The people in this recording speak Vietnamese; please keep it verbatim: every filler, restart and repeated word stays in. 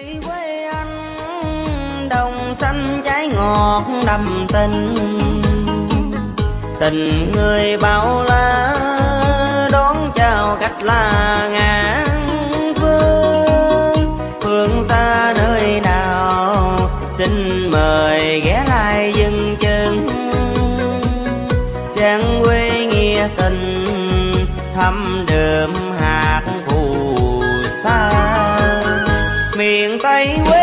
Tây quê anh đồng xanh trái ngọt đậm tình, tình người bao la đón chào cách là ngàn phương. Phương ta nơi nào xin mời ghé lại dừng chân, trang quê nghĩa tình thăm đượm hạt phù sa. Miền Tây quê